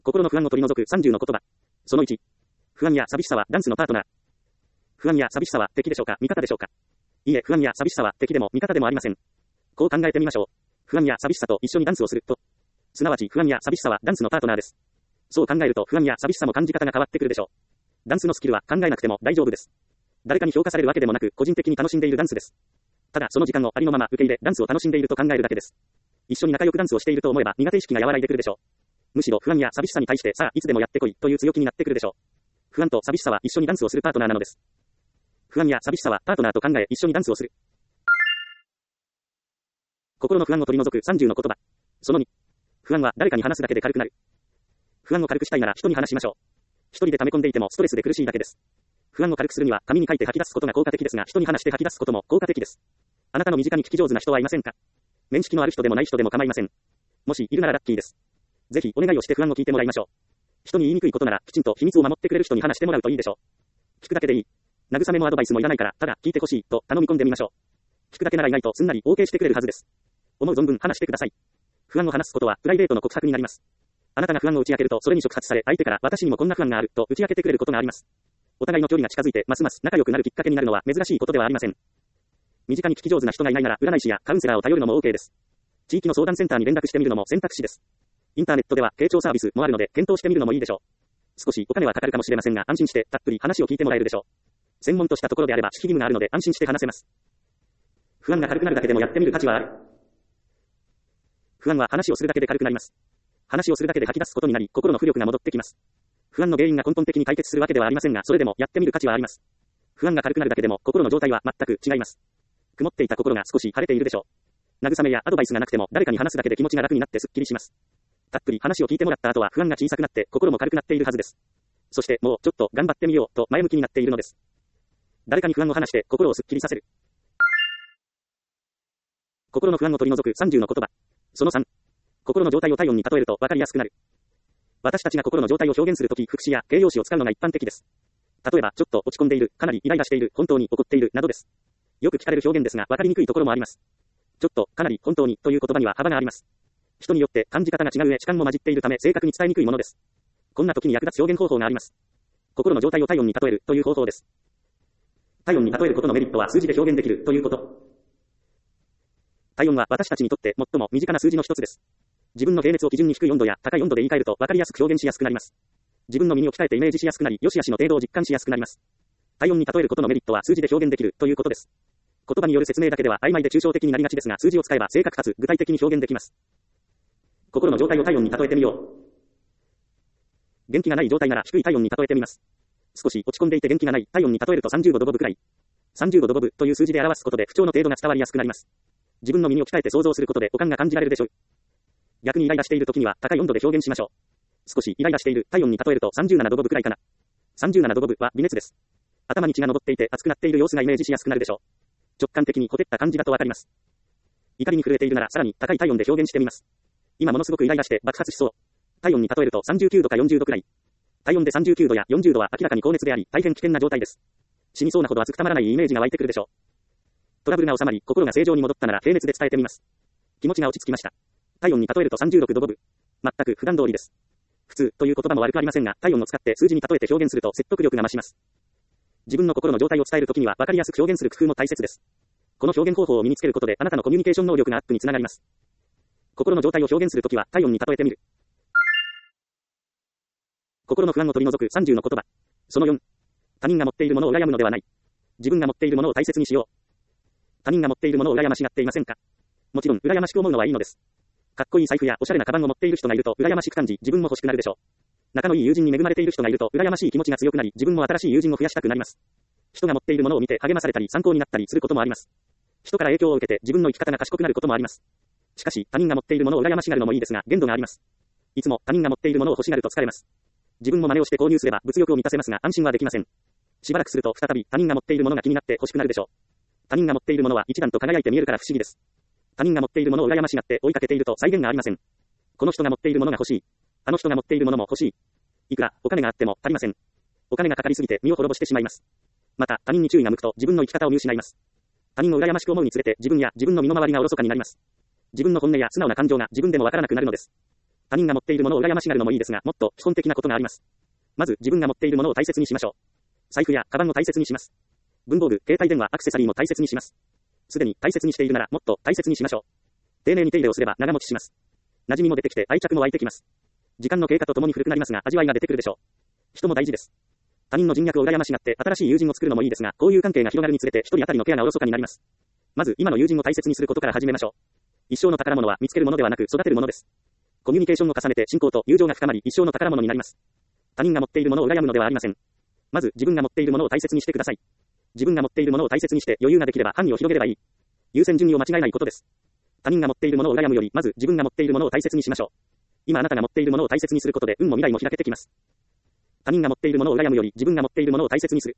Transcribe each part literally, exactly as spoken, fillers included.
心の不安を取り除くさんじゅうの言葉。そのいち。不安や寂しさはダンスのパートナー。不安や寂しさは敵でしょうか、味方でしょうか。いいえ、不安や寂しさは敵でも味方でもありません。こう考えてみましょう。不安や寂しさと一緒にダンスをすると、すなわち不安や寂しさはダンスのパートナーです。そう考えると不安や寂しさも感じ方が変わってくるでしょう。ダンスのスキルは考えなくても大丈夫です。誰かに評価されるわけでもなく、個人的に楽しんでいるダンスです。ただその時間をありのまま受け入れ、ダンスを楽しんでいると考えるだけです。一緒に仲良くダンスをしていると思えば苦手意識が和らいでくるでしょう。むしろ不安や寂しさに対してさあいつでもやってこいという強気になってくるでしょう。不安と寂しさは一緒にダンスをするパートナーなのです。不安や寂しさはパートナーと考え一緒にダンスをする。心の不安を取り除くさんじゅうの言葉。そのに。不安は誰かに話すだけで軽くなる。不安を軽くしたいなら人に話しましょう。一人で溜め込んでいてもストレスで苦しいだけです。不安を軽くするには紙に書いて吐き出すことが効果的ですが、人に話して吐き出すことも効果的です。あなたの身近に聞き上手な人はいませんか？面識のある人でもない人でも構いません。もしいるならラッキーです。ぜひお願いをして不安を聞いてもらいましょう。人に言いにくいことならきちんと秘密を守ってくれる人に話してもらうといいでしょう。聞くだけでいい。慰めもアドバイスもいらないから、ただ聞いてほしいと頼み込んでみましょう。聞くだけならいないとすんなり OK してくれるはずです。思う存分話してください。不安を話すことはプライベートの告白になります。あなたが不安を打ち明けるとそれに触発され、相手から私にもこんな不安があると打ち明けてくれることがあります。お互いの距離が近づいてますます仲良くなるきっかけになるのは珍しいことではありません。身近に聞き上手な人がいないなら占い師やカウンセラーを頼るのも OK です。地域の相談センターに連絡してみるのも選択肢です。インターネットでは傾聴サービスもあるので検討してみるのもいいでしょう。少しお金はかかるかもしれませんが安心してたっぷり話を聞いてもらえるでしょう。専門としたところであれば守秘義務があるので安心して話せます。不安が軽くなるだけでもやってみる価値はある。不安は話をするだけで軽くなります。話をするだけで吐き出すことになり心の浮力が戻ってきます。不安の原因が根本的に解決するわけではありませんが、それでもやってみる価値はあります。不安が軽くなるだけでも心の状態は全く違います。曇っていた心が少し晴れているでしょう。慰めやアドバイスがなくても誰かに話すだけで気持ちが楽になってすっきりします。たっぷり話を聞いてもらった後は不安が小さくなって心も軽くなっているはずです。そしてもうちょっと頑張ってみようと前向きになっているのです。誰かに不安を話して心をすっきりさせる。心の不安を取り除くさんじゅうの言葉。そのさん。心の状態を体温に例えると分かりやすくなる。私たちが心の状態を表現するとき、副詞や形容詞を使うのが一般的です。例えば、ちょっと落ち込んでいる、かなりイライラしている、本当に怒っている、などです。よく聞かれる表現ですが、分かりにくいところもあります。ちょっと、かなり、本当に、という言葉には幅があります。人によって感じ方が違う上、主観も混じっているため、正確に伝えにくいものです。こんな時に役立つ表現方法があります。心の状態を体温に例えるという方法です。体温に例えることのメリットは数字で表現できるということ。体温は私たちにとって最も身近な数字の一つです。自分の平熱を基準に低い温度や高い温度で言い換えると分かりやすく表現しやすくなります。自分の耳を鍛えてイメージしやすくなり、良し悪しの程度を実感しやすくなります。体温に例えることのメリットは数字で表現できるということです。言葉による説明だけでは曖昧で抽象的になりがちですが、数字を使えば正確かつ具体的に表現できます。心の状態を体温に例えてみよう。元気がない状態なら低い体温に例えてみます。少し落ち込んでいて元気がない体温に例えるとさんじゅうごどごぶくらい。さんじゅうごどごぶという数字で表すことで不調の程度が伝わりやすくなります。自分の耳を鍛えて想像することで五感が感じられるでしょう。逆にイライラしている時には高い温度で表現しましょう。少しイライラしている体温に例えるとさんじゅうななどごぶくらいかな。さんじゅうななどごぶは微熱です。頭に血が上っていて熱くなっている様子がイメージしやすくなるでしょう。直感的にほてった感じだとわかります。怒りに震えているならさらに高い体温で表現してみます。今ものすごくイライラして爆発しそう。体温に例えるとさんじゅうきゅうどかよんじゅうどくらい。体温でさんじゅうきゅうどやよんじゅうどは明らかに高熱であり、大変危険な状態です。死にそうなほど熱くたまらないイメージが湧いてくるでしょう。トラブルが収まり、心が正常に戻ったなら平熱で伝えてみます。気持ちが落ち着きました。体温に例えるとさんじゅうろくどごぶ。全く普段通りです。普通という言葉も悪くありませんが、体温を使って数字に例えて表現すると説得力が増します。自分の心の状態を伝えるときには分かりやすく表現する工夫も大切です。この表現方法を身につけることであなたのコミュニケーション能力がアップにつながります。心の状態を表現するときは体温に例えてみる。心の不安を取り除くさんじゅうの言葉。そのよん。他人が持っているものを羨むのではない。自分が持っているものを大切にしよう。他人が持っているものを羨ましがっていませんか？もちろん羨ましく思うのはいいのです。かっこいい財布やおしゃれなカバンを持っている人がいると羨ましく感じ、自分も欲しくなるでしょう。仲のいい友人に恵まれている人がいると羨ましい気持ちが強くなり、自分も新しい友人を増やしたくなります。人が持っているものを見て励まされたり参考になったりすることもあります。人から影響を受けて自分の生き方が賢くなることもあります。しかし他人が持っているものを羨ましがるのもいいですが、限度があります。いつも他人が持っているものを欲しがると疲れます。自分も真似をして購入すれば物欲を満たせますが安心はできません。しばらくすると再び他人が持っているものが気になって欲しくなるでしょう。他人が持っているものは一段と輝いて見えるから不思議です。他人が持っているものを羨ましがって追いかけていると際限がありません。この人が持っているものが欲しい。あの人が持っているものも欲しい。いくらお金があっても足りません。お金がかかりすぎて身を滅ぼしてしまいます。また他人に注意が向くと自分の生き方を見失います。他人を羨ましく思うにつれて自分や自分の身の回りがおろそかになります。自分の本音や素直な感情が自分でもわからなくなるのです。 他人が持っているものを羨ましがるのもいいですが、もっと基本的なことがあります。まず自分が持っているものを大切にしましょう。財布やカバンを大切にします。文房具、携帯電話、アクセサリーも大切にします。すでに大切にしているならもっと大切にしましょう。丁寧に手入れをすれば長持ちします。馴染みも出てきて愛着も湧いてきます。時間の経過とともに古くなりますが味わいが出てくるでしょう。人も大事です。他人の人脈を羨ましがって新しい友人を作るのもいいですが、交友関係が広がるにつれて一人当たりのケアがおろそかになります。まず今の友人を大切にすることから始めましょう。一生の宝物は見つけるものではなく育てるものです。コミュニケーションを重ねて信仰と友情が深まり一生の宝物になります。他人が持っているものを羨むのではありません。まず自分が持っているものを大切にしてください。自分が持っているものを大切にして余裕ができれば範囲を広げればいい。優先順位を間違えないことです。他人が持っているものを羨むよりまず自分が持っているものを大切にしましょう。今あなたが持っているものを大切にすることで運も未来も開けてきます。他人が持っているものを羨むより自分が持っているものを大切にする。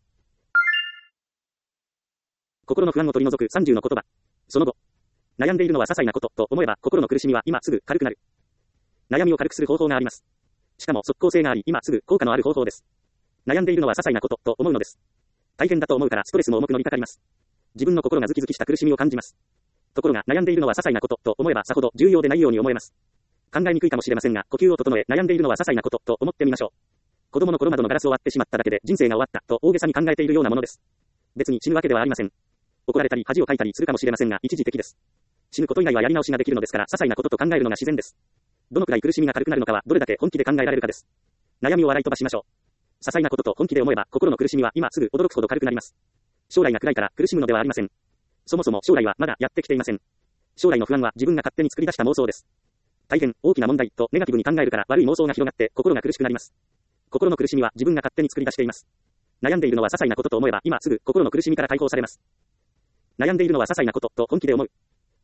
心の不安を取り除くさんじゅうの言葉。その後、悩んでいるのは些細なことと思えば心の苦しみは今すぐ軽くなる。悩みを軽くする方法があります。しかも即効性があり今すぐ効果のある方法です。悩んでいるのは些細なことと思うのです。大変だと思うからストレスも重く乗りかかります。自分の心がズキズキした苦しみを感じます。ところが悩んでいるのは些細なことと思えばさほど重要でないように思えます。考えにくいかもしれませんが呼吸を整え悩んでいるのは些細なことと思ってみましょう。子供の頃窓のガラスを割ってしまっただけで人生が終わったと大げさに考えているようなものです。別に死ぬわけではありません。怒られたり恥をかいたりするかもしれませんが一時的です。死ぬこと以外はやり直しができるのですから些細なことと考えるのが自然です。どのくらい苦しみが軽くなるのかはどれだけ本気で考えられるかです。悩みを笑い飛ばしましょう。些細なことと本気で思えば心の苦しみは今すぐ驚くほど軽くなります。将来が暗いから苦しむのではありません。そもそも将来はまだやってきていません。将来の不安は自分が勝手に作り出した妄想です。大変大きな問題とネガティブに考えるから悪い妄想が広がって心が苦しくなります。心の苦しみは自分が勝手に作り出しています。悩んでいるのは些細なことと思えば今すぐ心の苦しみから解放されます。悩んでいるのは些細なことと本気で思う。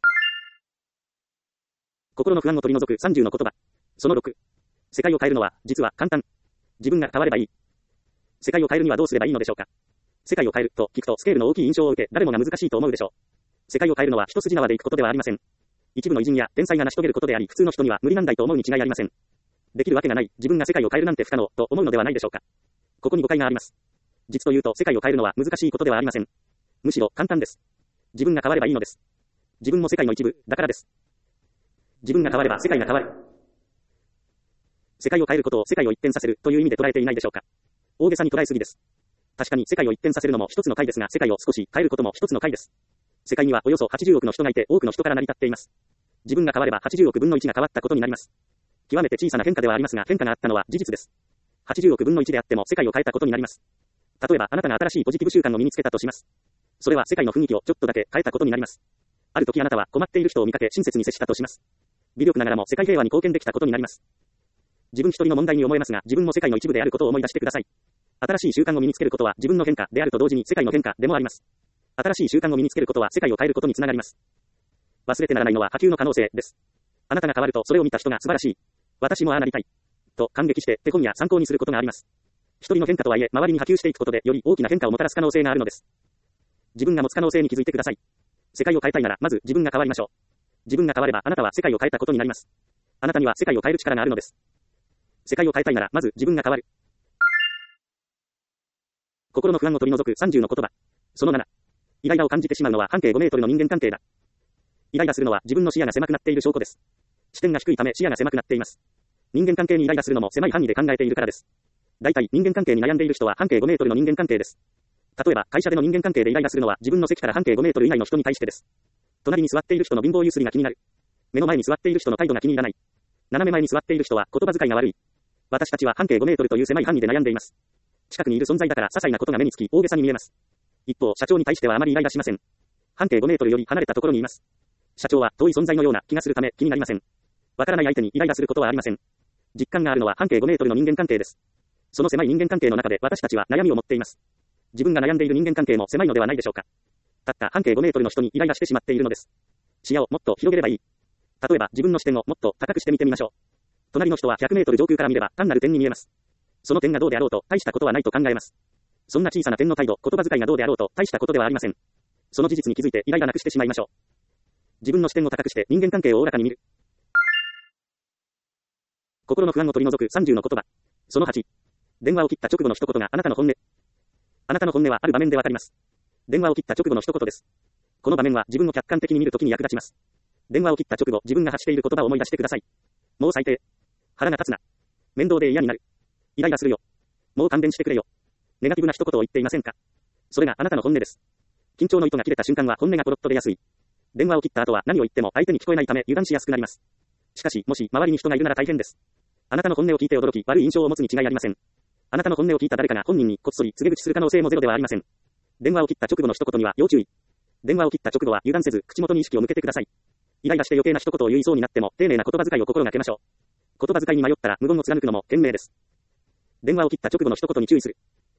心の不安を取り除くさんじゅうの言葉。そのろく。世界を変えるのは実は簡単。自分が変わればいい。世界を変えるにはどうすればいいのでしょうか。世界を変えると聞くとスケールの大きい印象を受け誰もが難しいと思うでしょう。世界を変えるのは一筋縄でいくことではありません。一部の偉人や天才が成し遂げることであり普通の人には無理難題と思うに違いありません。できるわけがない、自分が世界を変えるなんて不可能と思うのではないでしょうか。ここに誤解があります。実というと世界を変えるのは難しいことではありません。むしろ簡単です。自分が変わればいいのです。自分も世界の一部だからです。自分が変われば世界が変わる。世界を変えることを世界を一転させるという意味で捉えていないでしょうか。大げさに捉えすぎです。確かに世界を一転させるのも一つの回ですが世界を少し変えることも一つの回です。世界にはおよそはちじゅうおくの人がいて多くの人から成り立っています。自分が変わればはちじゅうおくぶんのいちが変わったことになります。極めて小さな変化ではありますが変化があったのは事実です。はちじゅうおくぶんのいちであっても世界を変えたことになります。例えばあなたが新しいポジティブ習慣を身につけたとします。それは世界の雰囲気をちょっとだけ変えたことになります。ある時あなたは困っている人を見かけ親切に接したとします。微力ながらも世界平和に貢献できたことになります。自分一人の問題に思えますが自分も世界の一部であることを思い出してください。新しい習慣を身につけることは自分の変化であると同時に世界の変化でもあります。新しい習慣を身につけることは世界を変えることにつながります。忘れてならないのは波及の可能性です。あなたが変わるとそれを見た人が素晴らしい。私もああなりたい。と感激して手本や参考にすることがあります。一人の変化とはいえ周りに波及していくことでより大きな変化をもたらす可能性があるのです。自分が持つ可能性に気づいてください。世界を変えたいならまず自分が変わりましょう。自分が変わればあなたは世界を変えたことになります。あなたには世界を変える力があるのです。世界を変えたいならまず自分が変わる。心の不安を取り除くさんじゅうの言葉。そのなな。イライラを感じてしまうのは半径ごメートルの人間関係だ。イライラするのは自分の視野が狭くなっている証拠です。視点が低いため視野が狭くなっています。人間関係にイライラするのも狭い範囲で考えているからです。大体人間関係に悩んでいる人は半径ごメートルの人間関係です。例えば会社での人間関係でイライラするのは自分の席から半径ごメートル以内の人に対してです。隣に座っている人の貧乏ゆすりが気になる。目の前に座っている人の態度が気に入らない。斜め前に座っている人は言葉遣いが悪い。私たちは半径ごメートルという狭い範囲で悩んでいます。近くにいる存在だから些細なことが目につき大げさに見えます。一方、社長に対してはあまりイライラしません。半径ごメートルより離れたところにいます。社長は遠い存在のような気がするため気になりません。わからない相手にイライラすることはありません。実感があるのは半径ごメートルの人間関係です。その狭い人間関係の中で私たちは悩みを持っています。自分が悩んでいる人間関係も狭いのではないでしょうか。たった半径ごメートルの人にイライラしてしまっているのです。視野をもっと広げればいい。例えば自分の視点をもっと高くしてみてみましょう。隣の人はひゃくメートル上空から見れば単なる点に見えます。その点がどうであろうと大したことはないと考えます。そんな小さな点の態度、言葉遣いがどうであろうと大したことではありません。その事実に気づいてイライラなくしてしまいましょう。自分の視点を高くして人間関係をおおらかに見る。心の不安を取り除くさんじゅうの言葉。そのはち。電話を切った直後の一言があなたの本音。あなたの本音はある場面でわかります。電話を切った直後の一言です。この場面は自分を客観的に見るときに役立ちます。電話を切った直後、自分が発している言葉を思い出してください。もう最低。 腹が立つな。面倒で嫌になる。イライラするよ。もう勘弁してくれよ。ネガティブな一言を言っていませんか。それがあなたの本音です。緊張の糸が切れた瞬間は本音がポロッと出やすい。電話を切った後は何を言っても相手に聞こえないため油断しやすくなります。しかし、もし周りに人がいるなら大変です。あなたの本音を聞いて驚き悪い印象を持つに違いありません。あなたの本音を聞いた誰かが本人にこっそり告げ口する可能性もゼロではありません。電話を切った直後の一言には要注意。電話を切った直後は油断せず口元に意識を向けてください。イライラして余計な一言を言いそうになっても丁寧な言葉遣いを心がけましょう。言葉遣いに迷ったら無言を貫くのも賢明です。電話を切った直後の一言に注意する。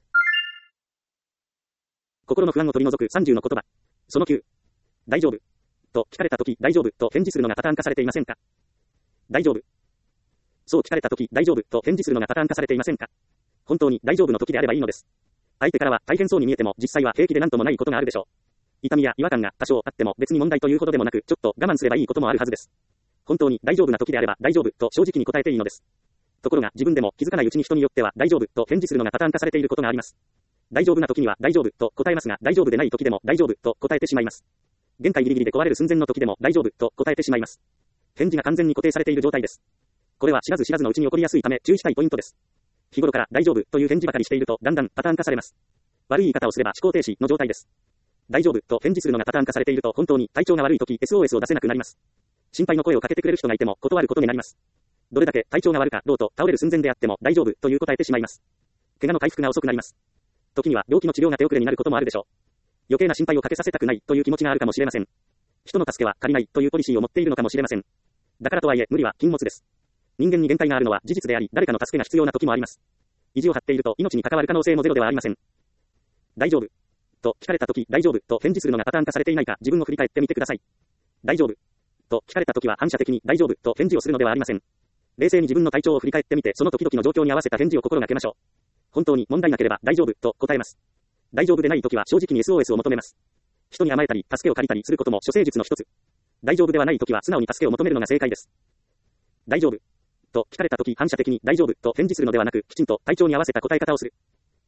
心の不安を取り除くさんじゅうの言葉。そのきゅう。大丈夫。と聞かれたとき大丈夫と返事するのがパターン化されていませんか。大丈夫。そう聞かれたとき大丈夫と返事するのがパターン化されていませんか。本当に大丈夫の時であればいいのです。相手からは大変そうに見えても実際は平気で何ともないことがあるでしょう。痛みや違和感が多少あっても別に問題というほどでもなくちょっと我慢すればいいこともあるはずです。本当に大丈夫な時であれば大丈夫と正直に答えていいのです。ところが自分でも気づかないうちに人によっては大丈夫と返事するのがパターン化されていることがあります。大丈夫な時には大丈夫と答えますが大丈夫でない時でも大丈夫と答えてしまいます。限界ギリギリで壊れる寸前の時でも大丈夫と答えてしまいます。返事が完全に固定されている状態です。これは知らず知らずのうちに起こりやすいため注意したいポイントです。日頃から大丈夫という返事ばかりしているとだんだんパターン化されます。悪い言い方をすれば思考停止の状態です。大丈夫と返事するのがパターン化されていると本当に体調が悪い時 エスオーエス を出せなくなります。心配の声をかけてくれる人がいても断ることになります。どれだけ体調が悪かろうと倒れる寸前であっても大丈夫という答えてしまいます。怪我の回復が遅くなります。時には病気の治療が手遅れになることもあるでしょう。余計な心配をかけさせたくないという気持ちがあるかもしれません。人の助けは借りないというポリシーを持っているのかもしれません。だからとはいえ無理は禁物です。人間に限界があるのは事実であり誰かの助けが必要な時もあります。意地を張っていると命に関わる可能性もゼロではありません。大丈夫と聞かれたとき大丈夫と返事するのがパターン化されていないか自分を振り返ってみてください。大丈夫と聞かれたときは反射的に大丈夫と返事をするのではありません。冷静に自分の体調を振り返ってみてその時々の状況に合わせた返事を心がけましょう。本当に問題なければ大丈夫と答えます。大丈夫でないときは正直に エスオーエス を求めます。人に甘えたり助けを借りたりすることも処世術の一つ。大丈夫ではないときは素直に助けを求めるのが正解です。大丈夫と聞かれたとき反射的に大丈夫と返事するのではなくきちんと体調に合わせた答え方をする。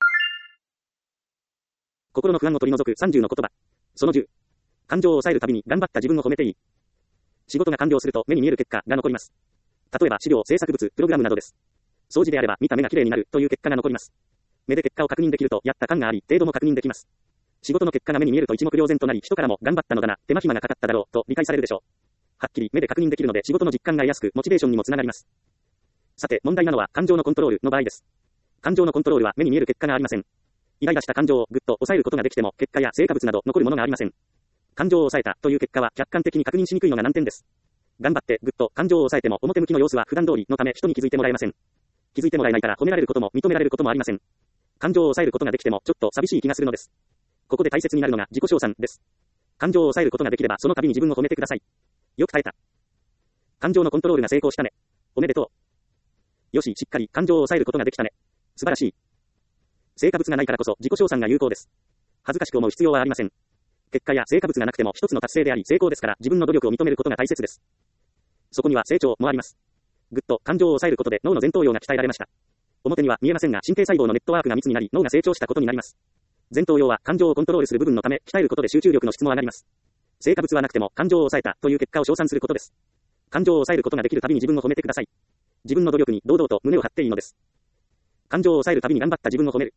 心の不安を取り除くさんじゅうの言葉。そのじゅう。感情を抑えるたびに頑張った自分を褒めていい。仕事が完了すると目に見える結果が残ります。例えば資料、制作物、プログラムなどです。掃除であれば見た目が綺麗になるという結果が残ります。目で結果を確認できるとやった感があり、程度も確認できます。仕事の結果が目に見えると一目瞭然となり、人からも頑張ったのだな、手間暇がかかっただろうと理解されるでしょう。はっきり目で確認できるので仕事の実感が得やすくモチベーションにもつながります。さて問題なのは感情のコントロールの場合です。感情のコントロールは目に見える結果がありません。イライラした感情をぐっと抑えることができても結果や成果物など残るものがありません。感情を抑えたという結果は客観的に確認しにくいのが難点です。頑張ってぐっと感情を抑えても表向きの様子は普段通りのため人に気づいてもらえません。気づいてもらえないから褒められることも認められることもありません。感情を抑えることができてもちょっと寂しい気がするのです。ここで大切になるのが自己称賛です。感情を抑えることができればその度に自分を褒めてください。よく耐えた。感情のコントロールが成功したね。おめでとう。よし、しっかり感情を抑えることができたね。素晴らしい。成果物がないからこそ自己称賛が有効です。恥ずかしく思う必要はありません。結果や成果物がなくても一つの達成であり成功ですから自分の努力を認めることが大切です。そこには成長もあります。ぐっと感情を抑えることで脳の前頭葉が鍛えられました。表には見えませんが神経細胞のネットワークが密になり脳が成長したことになります。前頭葉は感情をコントロールする部分のため鍛えることで集中力の質も上がります。成果物はなくても感情を抑えたという結果を称賛することです。感情を抑えることができるたびに自分を褒めてください。自分の努力に堂々と胸を張っていいのです。感情を抑えるたびに頑張った自分を褒める。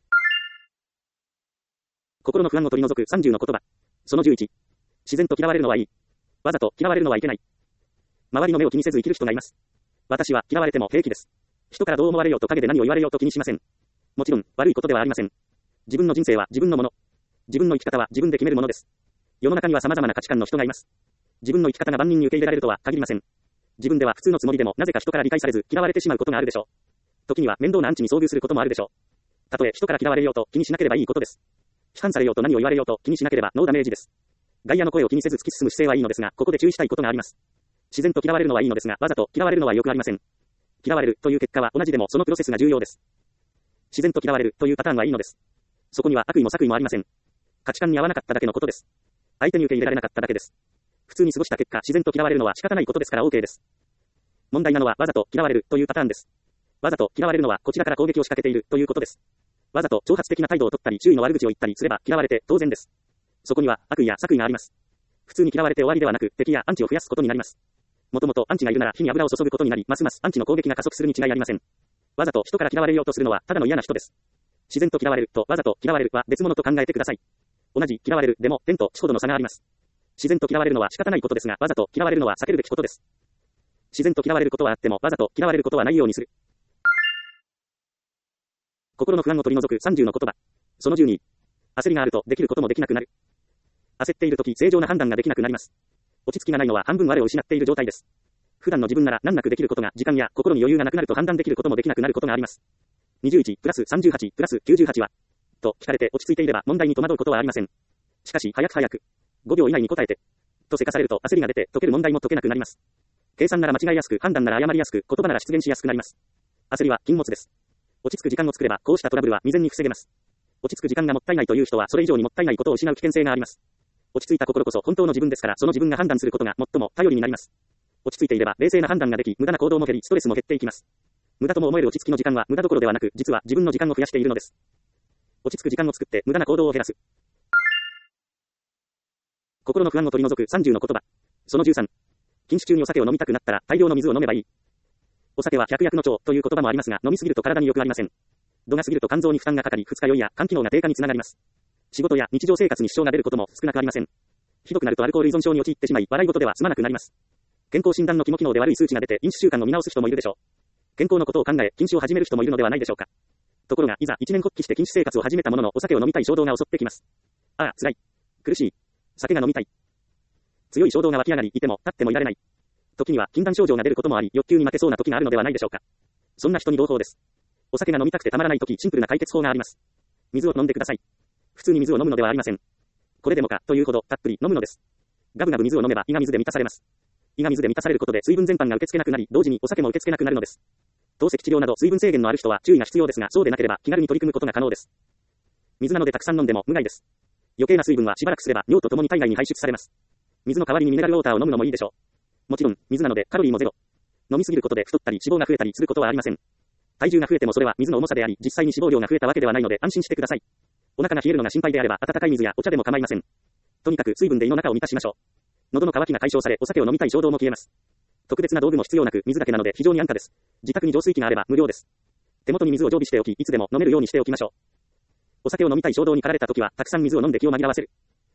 心の不安を取り除くさんじゅうの言葉。そのじゅういち。自然と嫌われるのはいい。わざと嫌われるのはいけない。周りの目を気にせず生きる人がいます。私は嫌われても平気です。人からどう思われようと陰で何を言われようと気にしません。もちろん悪いことではありません。自分の人生は自分のもの。自分の生き方は自分で決めるものです。世の中には様々な価値観の人がいます。自分の生き方が万人に受け入れられるとは限りません。自分では普通のつもりでもなぜか人から理解されず嫌われてしまうことがあるでしょう。時には面倒なアンチに遭遇することもあるでしょう。たとえ人から嫌われようと気にしなければいいことです。批判されようと何を言われようと気にしなければノーダメージです。外野の声を気にせず突き進む姿勢はいいのですが、ここで注意したいことがあります。自然と嫌われるのはいいのですが、わざと嫌われるのはよくありません。嫌われるという結果は同じでもそのプロセスが重要です。自然と嫌われるというパターンはいいのです。そこには悪意も作為もありません。価値観に合わなかっただけのことです。相手に受け入れられなかっただけです。普通に過ごした結果、自然と嫌われるのは仕方ないことですから OK です。問題なのはわざと嫌われるというパターンです。わざと嫌われるのはこちらから攻撃を仕掛けているということです。わざと挑発的な態度を取ったり周囲の悪口を言ったりすれば嫌われて当然です。そこには悪意や作為があります。普通に嫌われて終わりではなく敵やアンチを増やすことになります。 もともとアンチがいるなら火に油を注ぐことになり、ますますアンチの攻撃が加速するに違いありません。わざと人から嫌われようとするのはただの嫌な人です。自然と嫌われるとわざと嫌われるは別物と考えてください。同じ嫌われるでも天と地ほどの差があります。自然と嫌われるのは仕方ないことですが、わざと嫌われるのは避けるべきことです。自然と嫌われることはあってもわざと嫌われることはないようにする。心の不安を取り除くさんじゅうの言葉。そのじゅうに。焦りがあるとできることもできなくなる。焦っているとき正常な判断ができなくなります。落ち着きがないのは半分我を失っている状態です。普段の自分なら難なくできることが時間や心に余裕がなくなると判断できることもできなくなることがあります。にじゅういちプラスさんじゅうはちプラスきゅうじゅうはちはと聞かれて落ち着いていれば問題に戸惑うことはありません。しかし早く早くごびょう以内に答えてとせかされると焦りが出て解ける問題も解けなくなります。計算なら間違いやすく判断なら誤りやすく言葉なら出現しやすくなります。焦りは禁物です。落ち着く時間を作ればこうしたトラブルは未然に防げます。落ち着く時間がもったいないという人はそれ以上にもったいないことを失う危険性があります。落ち着いた心こそ本当の自分ですから、その自分が判断することが最も頼りになります。落ち着いていれば冷静な判断ができ、無駄な行動も減り、ストレスも減っていきます。無駄とも思える落ち着きの時間は無駄どころではなく、実は自分の時間を増やしているのです。落ち着く時間を作って無駄な行動を減らす。心の不安を取り除くさんじゅうの言葉。そのじゅうさん。禁酒中にお酒を飲みたくなったら大量の水を飲めばいい。お酒は百薬の長という言葉もありますが、飲みすぎると体に良くありません。度が過ぎると肝臓に負担がかかり、二日酔いや肝機能が低下につながります。仕事や日常生活に支障が出ることも少なくありません。ひどくなるとアルコール依存症に陥ってしまい、笑い事では済まなくなります。健康診断の肝機能で悪い数値が出て飲酒習慣を見直す人もいるでしょう。健康のことを考え、禁酒を始める人もいるのではないでしょうか。ところが、いざ一年発起して禁酒生活を始めたものの、お酒を飲みたい衝動が襲ってきます。ああ、辛い。苦しい。酒が飲みたい。強い衝動が湧き上がり、いても立ってもいられない。時には禁断症状が出ることもあり、欲求に負けそうな時があるのではないでしょうか。そんな人に朗報です。お酒が飲みたくてたまらない時、シンプルな解決法があります。水を飲んでください。普通に水を飲むのではありません。これでもかというほどたっぷり飲むのです。ガブガブ水を飲めば胃が水で満たされます。胃が水で満たされることで水分全般が受け付けなくなり、同時にお酒も受け付けなくなるのです。透析治療など水分制限のある人は注意が必要ですが、そうでなければ気軽に取り組むことが可能です。水なのでたくさん飲んでも無害です。余計な水分はしばらくすれば尿とともに体外に排出されます。水の代わりにミネラルウォーターを飲むのもいいでしょう。もちろん水なのでカロリーもゼロ。飲みすぎることで太ったり脂肪が増えたりすることはありません。体重が増えてもそれは水の重さであり、実際に脂肪量が増えたわけではないので安心してください。お腹が冷えるのが心配であれば温かい水やお茶でも構いません。とにかく水分で胃の中を満たしましょう。喉の渇きが解消され、お酒を飲みたい衝動も消えます。特別な道具も必要なく、水だけなので非常に安価です。自宅に浄水器があれば無料です。手元に水を常備しておき、いつでも飲めるようにしておきましょう。お酒を飲みたい衝動に駆られた時は、たくさん水を飲んで気を紛らわせる。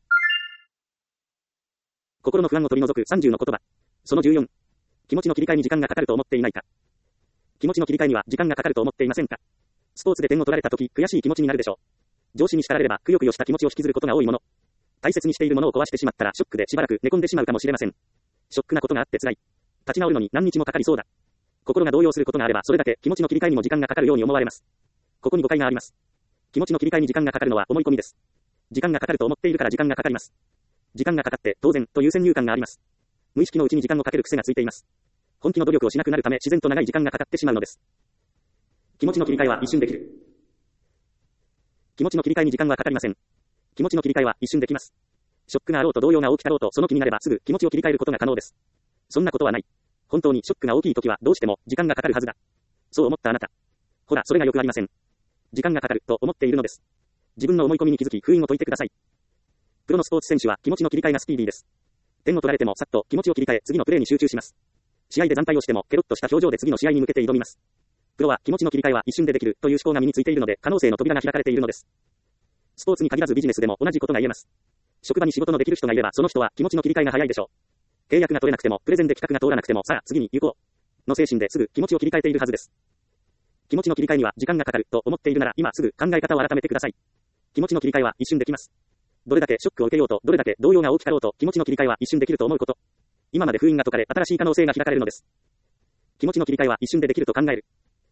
心の不安を取り除くさんじゅうの言葉。そのじゅうよん。気持ちの切り替えに時間がかかると思っていないか。気持ちの切り替えには時間がかかると思っていませんか。スポーツで点を取られた時、悔しい気持ちになるでしょう。上司に叱られれば、くよくよした気持ちを引きずることが多いもの。大切にしているものを壊してしまったら、ショックでしばらく寝込んでしまうかもしれません。ショックなことがあって辛い。立ち直るのに何日もかかりそうだ。心が動揺することがあれば、それだけ気持ちの切り替えにも時間がかかるように思われます。ここに誤解があります。気持ちの切り替えに時間がかかるのは思い込みです。時間がかかると思っているから時間がかかります。時間がかかって当然という先入観があります。無意識のうちに時間をかける癖がついています。本気の努力をしなくなるため自然と長い時間がかかってしまうのです。気持ちの切り替えは一瞬できる。気持ちの切り替えに時間はかかりません。気持ちの切り替えは一瞬できます。ショックがあろうと動揺が大きかろうとその気になればすぐ気持ちを切り替えることが可能です。そんなことはない。本当にショックが大きいときはどうしても時間がかかるはずだ。そう思ったあなた。ほら、それがよくありません。時間がかかると思っているのです。自分の思い込みに気づき封印を解いてください。プロのスポーツ選手は気持ちの切り替えがスピーディーです。点を取られてもさっと気持ちを切り替え次のプレーに集中します。試合で惨敗をしてもケロッとした表情で次の試合に向けて挑みます。プロは気持ちの切り替えは一瞬でできるという思考が身についているので可能性の扉が開かれているのです。スポーツに限らずビジネスでも同じことが言えます。職場に仕事のできる人がいればその人は気持ちの切り替えが早いでしょう。契約が取れなくてもプレゼンで企画が通らなくてもさあ次に行こうの精神ですぐ気持ちを切り替えているはずです。気持ちの切り替えには時間がかかると思っているなら今すぐ考え方を改めてください。気持ちの切り替えは一瞬できます。どれだけショックを受けようとどれだけ動揺が大きかろうと気持ちの切り替えは一瞬できると思うこと。今まで封印が解かれ新しい可能性が開かれるのです。気持ちの切り替えは一瞬でできると考える。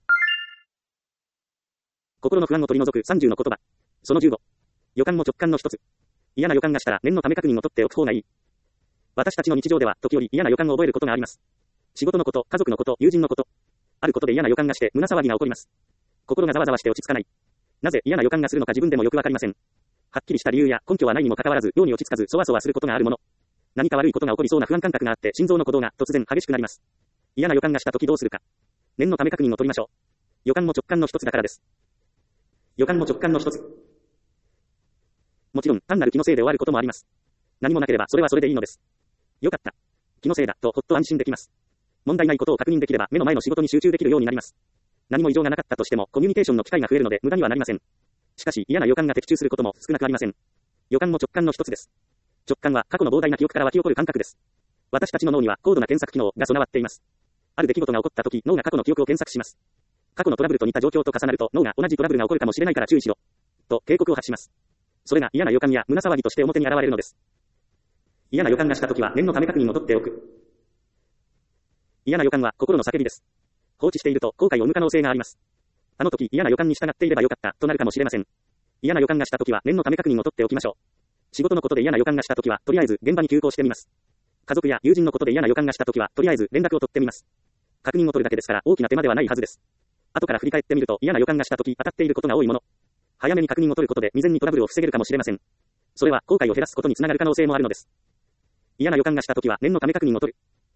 心の不安を取り除くさんじゅうの言葉。そのじゅうご。予感も直感の一つ。嫌な予感がしたら念のため確認を取っておく方がいい。私たちの日常では時折嫌な予感を覚えることがあります。仕事のこと、家族のこと、友人のこと。あることで嫌な予感がして胸騒ぎが起こります。心がざわざわして落ち着かない。なぜ嫌な予感がするのか自分でもよくわかりません。はっきりした理由や根拠はないにもかかわらず、妙に落ち着かずそわそわすることがあるもの。何か悪いことが起こりそうな不安感覚があって心臓の鼓動が突然激しくなります。嫌な予感がした時どうするか。念のため確認を取りましょう。予感も直感の一つだからです。予感も直感の一つ。もちろん単なる気のせいで終わることもあります。何もなければそれはそれでいいのです。よかった。 気のせいだ、とほっと安心できます。問題ないことを確認できれば目の前の仕事に集中できるようになります。何も異常がなかったとしてもコミュニケーションの機会が増えるので無駄にはなりません。しかし嫌な予感が的中することも少なくありません。予感も直感の一つです。直感は過去の膨大な記憶から湧き起こる感覚です。私たちの脳には高度な検索機能が備わっています。ある出来事が起こった時、脳が過去の記憶を検索します。過去のトラブルと似た状況と重なると脳が同じトラブルが起こるかもしれないから注意しろ。と警告を発します。それが嫌な予感や胸騒ぎとして表に現れるのです。嫌な予感がした時は念のため確認を取っておく。嫌な予感は心の叫びです。放置していると後悔を生む可能性があります。あの時嫌な予感に従っていればよかったとなるかもしれません。嫌な予感がした時は念のため確認を取っておきましょう。仕事のことで嫌な予感がした時はとりあえず現場に急行してみます。家族や友人のことで嫌な予感がした時はとりあえず連絡を取ってみます。確認を取るだけですから大きな手間ではないはずです。後から振り返ってみると嫌な予感がした時当たっていることが多いもの。早めに確認を取ることで未然にトラブルを防げるかもしれません。それは後悔を減らすことにつながる可能性もあるのです。嫌な予感がした時は念のため確認を取る。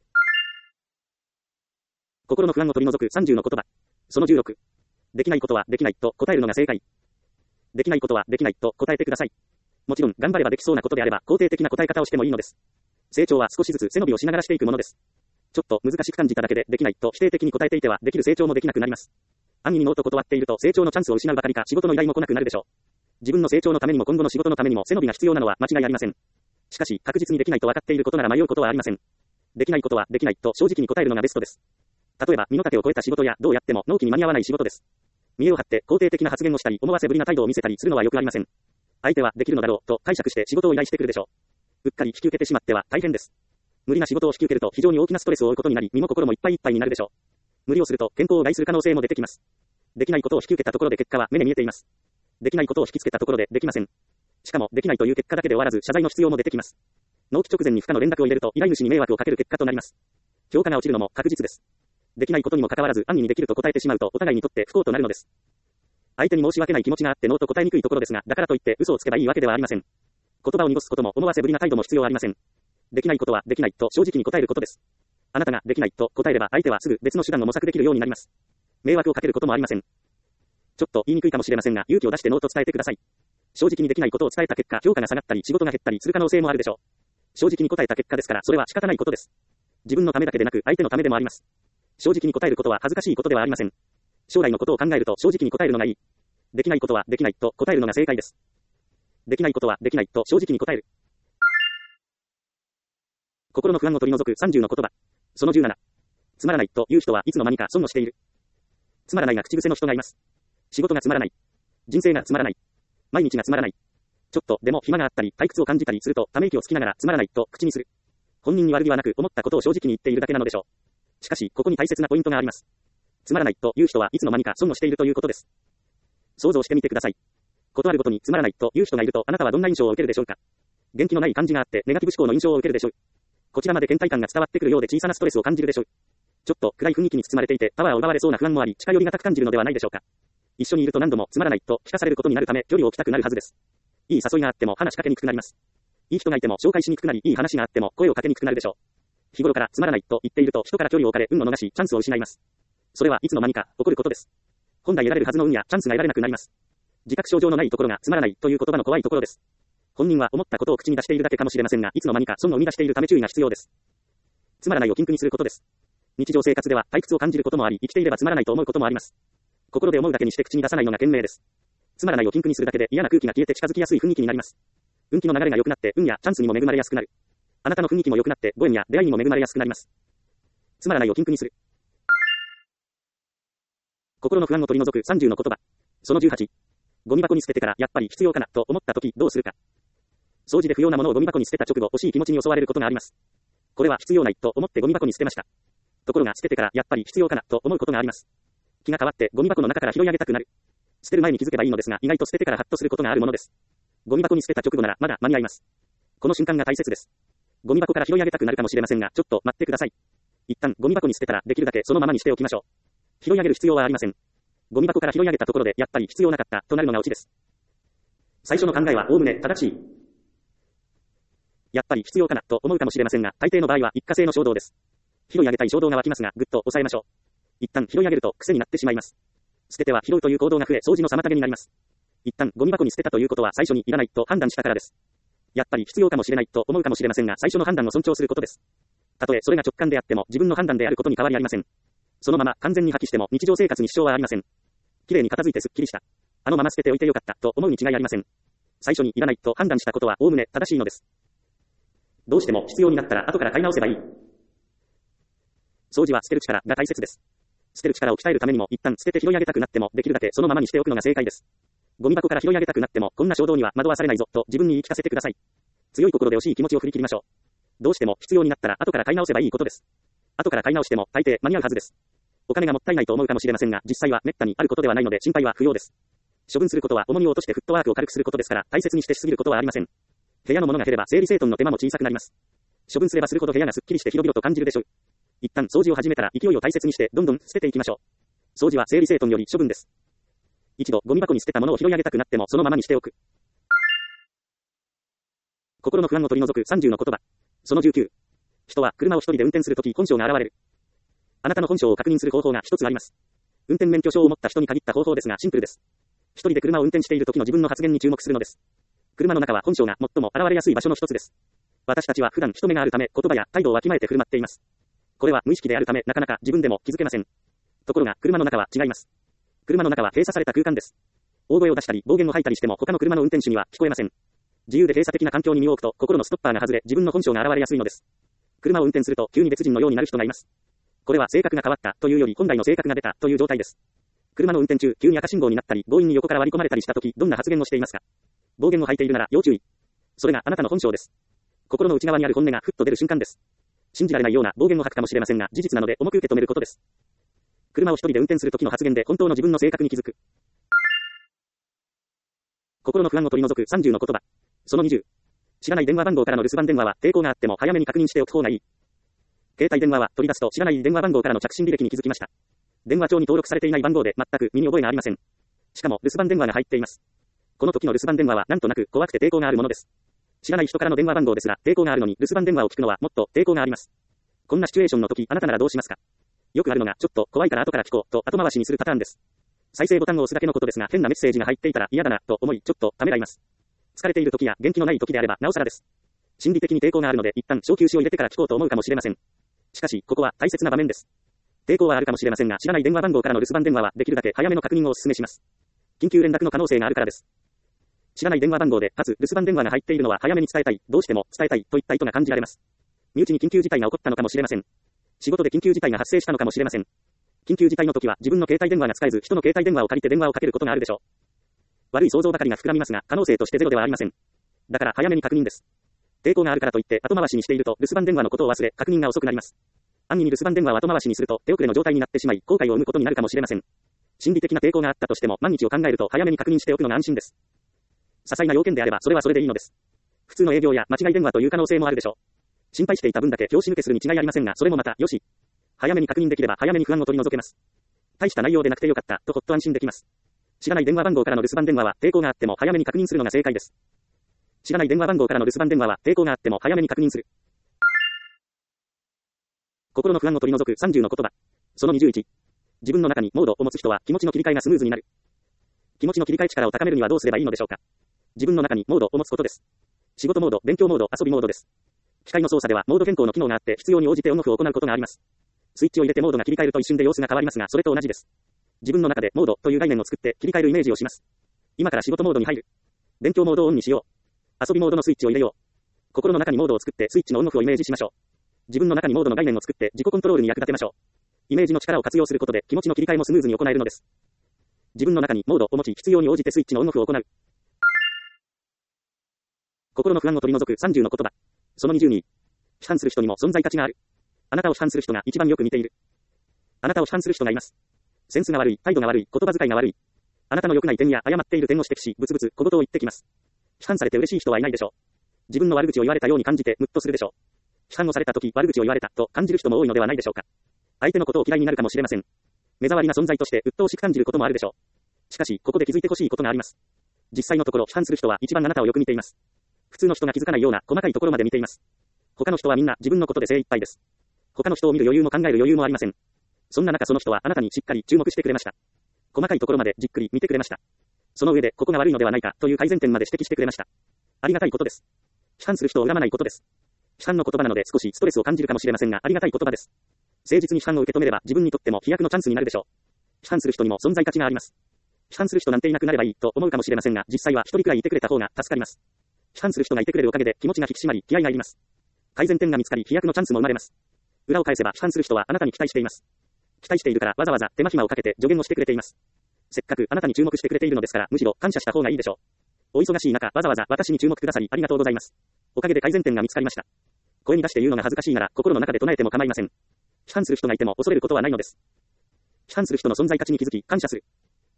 心の不安を取り除くさんじゅうの言葉。そのじゅうろく。できないことはできないと答えるのが正解。できないことはできないと答えてください。もちろん頑張ればできそうなことであれば肯定的な答え方をしてもいいのです。成長は少しずつ背伸びをしながらしていくものです。ちょっと難しく感じただけでできないと否定的に答えていてはできる成長もできなくなります。安易にノーと断っていると成長のチャンスを失うばかりか仕事の依頼も来なくなるでしょう。自分の成長のためにも今後の仕事のためにも背伸びが必要なのは間違いありません。しかし確実にできないと分かっていることなら迷うことはありません。できないことはできないと正直に答えるのがベストです。例えば身の丈を超えた仕事やどうやっても納期に間に合わない仕事です。見栄を張って肯定的な発言をしたり思わせぶりな態度を見せたりするのはよくありません。相手はできるのだろうと解釈して仕事を依頼してくるでしょう。うっかり引き受けてしまっては大変です。無理な仕事を引き受けると非常に大きなストレスを負うことになり身も心もいっぱいいっぱいになるでしょう。無理をすると健康を害する可能性も出てきます。できないことを引き受けたところで結果は目に見えています。できないことを引きつけたところでできません。しかもできないという結果だけで終わらず謝罪の必要も出てきます。納期直前に不可の連絡を入れると依頼主に迷惑をかける結果となります。評価が落ちるのも確実です。できないことにもかかわらず安易にできると答えてしまうとお互いにとって不幸となるのです。相手に申し訳ない気持ちがあってノーと答えにくいところですが、だからといって嘘をつけばいいわけではありません。言葉を濁すことも思わせぶりな態度も必要ありません。できないことはできないと正直に答えることです。あなたができないと答えれば相手はすぐ別の手段を模索できるようになります。迷惑をかけることもありません。ちょっと言いにくいかもしれませんが勇気を出してノーと伝えてください。正直にできないことを伝えた結果評価が下がったり仕事が減ったりする可能性もあるでしょう。正直に答えた結果ですからそれは仕方ないことです。自分のためだけでなく相手のためでもあります。正直に答えることは恥ずかしいことではありません。将来のことを考えると正直に答えるのがいい。できないことはできないと答えるのが正解です。できないことはできないと正直に答える。心の不安を取り除くさんじゅうの言葉。そのじゅうなな。つまらないという人はいつの間にか損をしている。つまらないが口癖の人がいます。仕事がつまらない。人生がつまらない。毎日がつまらない。ちょっとでも暇があったり退屈を感じたりするとため息をつきながらつまらないと口にする。本人に悪気はなく思ったことを正直に言っているだけなのでしょう。しかしここに大切なポイントがあります。つまらないという人はいつの間にか損をしているということです。想像してみてください。ことあるごとにつまらないという人がいるとあなたはどんな印象を受けるでしょうか。元気のない感じがあってネガティブ思考の印象を受けるでしょう。こちらまで倦怠感が伝わってくるようで小さなストレスを感じるでしょう。ちょっと暗い雰囲気に包まれていてパワーを奪われそうな不安もあり近寄りがたく感じるのではないでしょうか。一緒にいると何度もつまらないと聞かされることになるため距離を置きたくなるはずです。いい誘いがあっても話しかけにくくなります。いい人がいても紹介しにくくなりいい話があっても声をかけにくくなるでしょう。日頃からつまらないと言っていると人から距離を置かれ運を逃しチャンスを失います。それはいつの間にか起こることです。本来得られるはずの運やチャンスが得られなくなります。自覚症状のないところがつまらないという言葉の怖いところです。本人は思ったことを口に出しているだけかもしれませんがいつの間にか損を生み出しているため注意が必要です。つまらないを禁句にすることです。日常生活では退屈を感じることもあり生きていればつまらないと思うこともあります。心で思うだけにして口に出さないのが賢明です。つまらないを禁句にするだけで嫌な空気が消えて近づきやすい雰囲気になります。運気の流れが良くなって運やチャンスにも恵まれやすくなる。あなたの雰囲気も良くなってご縁や出会いにも恵まれやすくなります。つまらないを禁句にする。心の不安を取り除くさんじゅうの言葉。そのじゅうはち。ゴミ箱に捨ててからやっぱり必要かなと思った時どうするか。掃除で不要なものをゴミ箱に捨てた直後惜しい気持ちに襲われることがあります。これは必要ないと思ってゴミ箱に捨てました。ところが捨ててからやっぱり必要かなと思うことがあります。気が変わってゴミ箱の中から拾い上げたくなる。捨てる前に気づけばいいのですが意外と捨ててからハッとすることがあるものです。ゴミ箱に捨てた直後ならまだ間に合います。この瞬間が大切です。ゴミ箱から拾い上げたくなるかもしれませんがちょっと待ってください。一旦ゴミ箱に捨てたらできるだけそのままにしておきましょう。拾い上げる必要はありません。ゴミ箱から拾い上げたところでやっぱり必要なかったとなるのがオチです。最初の考えはおおむね正しい。やっぱり必要かなと思うかもしれませんが大抵の場合は一過性の衝動です。拾い上げたい衝動が湧きますがぐっと抑えましょう。一旦拾い上げると癖になってしまいます。捨てては拾うという行動が増え掃除の妨げになります。一旦ゴミ箱に捨てたということは最初にいらないと判断したからです。やっぱり必要かもしれないと思うかもしれませんが最初の判断を尊重することです。 たとえそれが直感であっても自分の判断であることに変わりありません。そのまま完全に破棄しても日常生活に支障はありません。綺麗に片付いてすっきりした。あのまま捨てておいてよかったと思うに違いありません。最初にいらないと判断したことはおおむね正しいのです。どうしても必要になったら後から買い直せばいい。掃除は捨てる力が大切です。捨てる力を鍛えるためにも一旦捨てて拾い上げたくなってもできるだけそのままにしておくのが正解です。ゴミ箱から拾い上げたくなってもこんな衝動には惑わされないぞと自分に言い聞かせてください。強い心で惜しい気持ちを振り切りましょう。どうしても必要になったら後から買い直せばいいことです。後から買い直しても大抵間に合うはずです。お金がもったいないと思うかもしれませんが実際は滅多にあることではないので心配は不要です。処分することは重荷を落としてフットワークを軽くすることですから大切にしてしすぎることはありません。部屋のものが減れば整理整頓の手間も小さくなります。処分すればするほど部屋がすっきりして広々と感じるでしょう。一旦掃除を始めたら勢いを大切にしてどんどん捨てていきましょう。掃除は整理整頓より処分です。一度ゴミ箱に捨てたものを拾い上げたくなってもそのままにしておく。心の不安を取り除くさんじゅうの言葉。そのじゅうきゅう。人は車を一人で運転するとき本性が現れる。あなたの本性を確認する方法が一つあります。運転免許証を持った人に限った方法ですがシンプルです。一人で車を運転しているときの自分の発言に注目するのです。車の中は本性が最も現れやすい場所の一つです。私たちは普段人目があるため言葉や態度をわきまえて振る舞っています。これは無意識であるためなかなか自分でも気づけません。ところが車の中は違います。車の中は閉鎖された空間です。大声を出したり暴言を吐いたりしても他の車の運転手には聞こえません。自由で閉鎖的な環境に身を置くと心のストッパーが外れ自分の本性が現れやすいのです。車を運転すると急に別人のようになる人がいます。これは性格が変わったというより本来の性格が出たという状態です。車の運転中急に赤信号になったり強引に横から割り込まれたりしたときどんな発言をしていますか。暴言を吐いているなら要注意。それがあなたの本性です。心の内側にある本音がふっと出る瞬間です。信じられないような暴言を吐くかもしれませんが事実なので重く受け止めることです。車を一人で運転するときの発言で本当の自分の性格に気づく。心の不安を取り除くさんじゅうの言葉。そのにじゅう。知らない電話番号からの留守番電話は抵抗があっても早めに確認しておく方がいい。携帯電話は取り出すと知らない電話番号からの着信履歴に気づきました。電話帳に登録されていない番号で全く身に覚えがありません。しかも留守番電話が入っています。この時の留守番電話はなんとなく怖くて抵抗があるものです。知らない人からの電話番号ですが抵抗があるのに留守番電話を聞くのはもっと抵抗があります。こんなシチュエーションの時あなたならどうしますか。よくあるのがちょっと怖いから後から聞こうと後回しにするパターンです。再生ボタンを押すだけのことですが変なメッセージが入っていたら嫌だなと思いちょっとためらいます。疲れている時や元気のない時であればなおさらです。心理的に抵抗があるので一旦小休止を入れてから聞こうと思うかもしれません。しかしここは大切な場面です。抵抗はあるかもしれませんが知らない電話番号からの留守番電話はできるだけ早めの確認をお勧めします。緊急連絡の可能性があるからです。知らない電話番号でかつ留守番電話が入っているのは早めに伝えたい、どうしても伝えたいといった意図が感じられます。身内に緊急事態が起こったのかもしれません。仕事で緊急事態が発生したのかもしれません。緊急事態の時は自分の携帯電話が使えず人の携帯電話を借りて電話をかけることがあるでしょう。悪い想像ばかりが膨らみますが可能性としてゼロではありません。だから早めに確認です。抵抗があるからといって後回しにしていると留守番電話のことを忘れ確認が遅くなります。安易に留守番電話を後回しにすると手遅れの状態になってしまい後悔を生むことになるかもしれません。心理的な抵抗があったとしても万日を考えると早めに確認しておくのが安心です。些細な要件であればそれはそれでいいのです。普通の営業や間違い電話という可能性もあるでしょう。心配していた分だけ拍子抜けするに違いありませんがそれもまたよし。早めに確認できれば早めに不安を取り除けます。大した内容でなくてよかったとほっと安心できます。知らない電話番号からの留守番電話は抵抗があっても早めに確認するのが正解です。知らない電話番号からの留守番電話は抵抗があっても早めに確認する。心の不安を取り除くさんじゅうの言葉。そのにじゅういち。自分の中にモードを持つ人は気持ちの切り替えがスムーズになる。気持ちの切り替え力を高めるにはどうすればいいのでしょうか。自分の中にモードを持つことです。仕事モード、勉強モード、遊びモードです。機械の操作ではモード変更の機能があって必要に応じてオンオフを行うことがあります。スイッチを入れてモードが切り替えると一瞬で様子が変わりますがそれと同じです。自分の中でモードという概念を作って切り替えるイメージをします。今から仕事モードに入る。勉強モードをオンにしよう。遊びモードのスイッチを入れよう。心の中にモードを作ってスイッチのオンオフをイメージしましょう。自分の中にモードの概念を作って自己コントロールに役立てましょう。イメージの力を活用することで気持ちの切り替えもスムーズに行えるのです。自分の中にモードを持ち必要に応じてスイッチのオンオフを行う。心の不安を取り除くさんじゅうの言葉。そのにじゅうに。批判する人にも存在価値がある。あなたを批判する人が一番よく似ている。あなたを批判する人がいます。センスが悪い、態度が悪い、言葉遣いが悪い。あなたの良くない点や誤っている点を指摘し、ブツブツ小言を言ってきます。批判されて嬉しい人はいないでしょう。自分の悪口を言われたように感じてムッとするでしょう。批判をされたとき悪口を言われたと感じる人も多いのではないでしょうか。相手のことを嫌いになるかもしれません。目障りな存在として鬱陶しく感じることもあるでしょう。しかし、ここで気づいてほしいことがあります。実際のところ批判する人は一番あなたをよく見ています。普通の人が気づかないような細かいところまで見ています。他の人はみんな自分のことで精一杯です。他の人を見る余裕も考える余裕もありません。そんな中その人はあなたにしっかり注目してくれました。細かいところまでじっくり見てくれました。その上でここが悪いのではないかという改善点まで指摘してくれました。ありがたいことです。批判する人を恨まないことです。 批判の言葉なので少しストレスを感じるかもしれませんが、ありがたい言葉です。誠実に批判を受け止めれば自分にとっても飛躍のチャンスになるでしょう。批判する人にも存在価値があります。批判する人なんていなくなればいいと思うかもしれませんが、実際は一人くらいいてくれた方が助かります。批判する人がいてくれるおかげで気持ちが引き締まり、気合がいります。改善点が見つかり、飛躍のチャンスも生まれます。裏を返せば批判する人はあなたに期待しています。期待しているからわざわざ手間暇をかけて助言をしてくれています。せっかくあなたに注目してくれているのですから、むしろ感謝した方がいいでしょう。お忙しい中、わざわざ私に注目くださりありがとうございます。おかげで改善点が見つかりました。声に出して言うのが恥ずかしいなら、心の中で唱えても構いません。批判する人がいても恐れることはないのです。批判する人の存在価値に気づき、感謝する。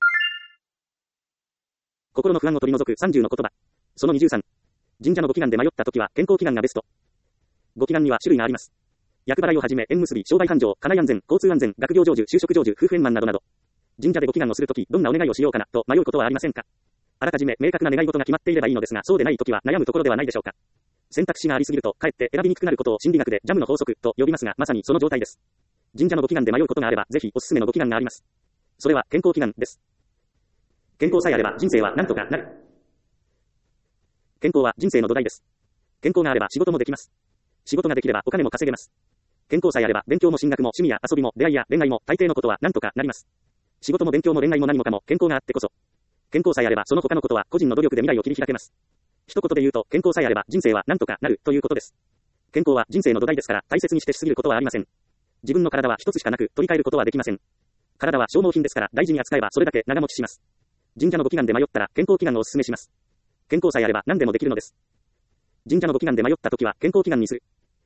心の不安を取り除くさんじゅうの言葉。そのにじゅうさん。神社のご祈願で迷ったときは健康祈願がベスト。ご祈願には種類があります。厄払いをはじめ、縁結び、商売繁盛、家内安全、交通安全、学業成就、就職成就、夫婦円満などなど。神社でご祈願をするとき、どんなお願いをしようかな、と迷うことはありませんか？あらかじめ明確な願い事が決まっていればいいのですが、そうでないときは悩むところではないでしょうか。選択肢がありすぎると、かえって選びにくくなることを心理学でジャムの法則と呼びますが、まさにその状態です。神社のご祈願で迷うことがあれば、ぜひおすすめのご祈願があります。それは健康祈願です。健康さえあれば人生は何とかなる。健康は人生の土台です。健康があれば仕事もできます。仕事ができればお金も稼げます。健康さえあれば勉強も進学も趣味や遊びも出会いや恋愛も大抵のことは何とかなります。仕事も勉強も恋愛も何もかも健康があってこそ。健康さえあればその他のことは個人の努力で未来を切り開けます。一言で言うと健康さえあれば人生は何とかなるということです。健康は人生の土台ですから大切にしてしすぎることはありません。自分の体は一つしかなく取り替えることはできません。体は消耗品ですから大事に扱えばそれだけ長持ちします。神社のご祈願で迷ったら健康祈願をお勧めします。健康さえあれば何でもできるのです。神社のご祈願で迷ったときは健康祈願にする。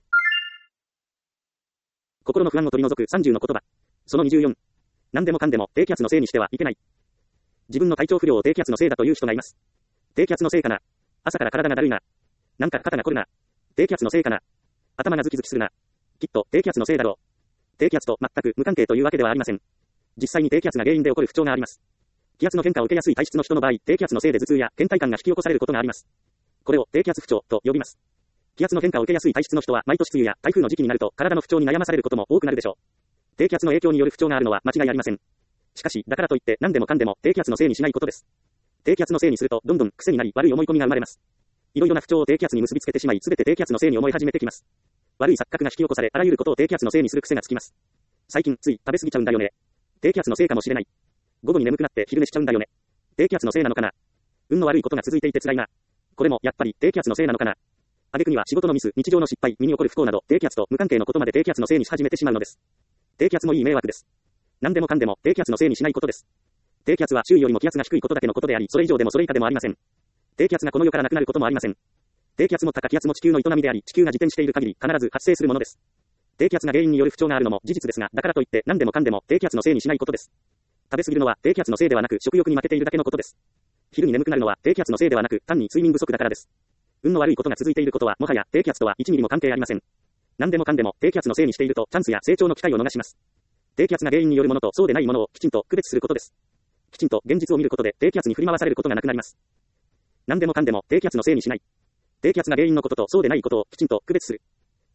心の不安を取り除くさんじゅうの言葉。そのにじゅうよん。何でもかんでも低気圧のせいにしてはいけない。自分の体調不良を低気圧のせいだという人がいます。低気圧のせいかな。朝から体がだるいな。なんか肩が凝るな。低気圧のせいかな。頭がズキズキするな。きっと低気圧のせいだろう。低気圧と全く無関係というわけではありません。実際に低気圧が原因で起こる不調があります。気圧の変化を受けやすい体質の人の場合、低気圧のせいで頭痛や倦怠感が引き起こされることがあります。これを低気圧不調と呼びます。気圧の変化を受けやすい体質の人は毎年梅雨や台風の時期になると体の不調に悩まされることも多くなるでしょう。低気圧の影響による不調があるのは間違いありません。しかし、だからといって何でもかんでも低気圧のせいにしないことです。低気圧のせいにするとどんどん癖になり悪い思い込みが生まれます。いろいろな不調を低気圧に結びつけてしまい、すべて低気圧のせいに思い始めてきます。悪い錯覚が引き起こされ、あらゆることを低気圧のせいにする癖がつきます。最近つい食べ過ぎちゃうんだよね。低気圧のせいかもしれない。午後に眠くなって昼寝しちゃうんだよね。低気圧のせいなのかな。運の悪いことが続いていて辛いな。これもやっぱり低気圧のせいなのかな。挙句には仕事のミス、日常の失敗、身に起こる不幸など低気圧と無関係のことまで低気圧のせいにし始めてしまうのです。低気圧もいい迷惑です。何でもかんでも低気圧のせいにしないことです。低気圧は周囲よりも気圧が低いことだけのことであり、それ以上でもそれ以下でもありません。低気圧がこの世からなくなることもありません。低気圧も高気圧も地球の営みであり、地球が自転している限り必ず発生するものです。低気圧が原因による不調があるのも事実ですが、だからといって何でもかんでも低気圧のせいにしないことです。食べ過ぎるのは低気圧のせいではなく食欲に負けているだけのことです。昼に眠くなるのは低気圧のせいではなく単に睡眠不足だからです。運の悪いことが続いていることはもはや低気圧とはいちミリも関係ありません。何でもかんでも低気圧のせいにしているとチャンスや成長の機会を逃します。低気圧が原因によるものとそうでないものをきちんと区別することです。きちんと現実を見ることで低気圧に振り回されることがなくなります。何でもかんでも低気圧のせいにしない。低気圧が原因のこととそうでないことをきちんと区別する。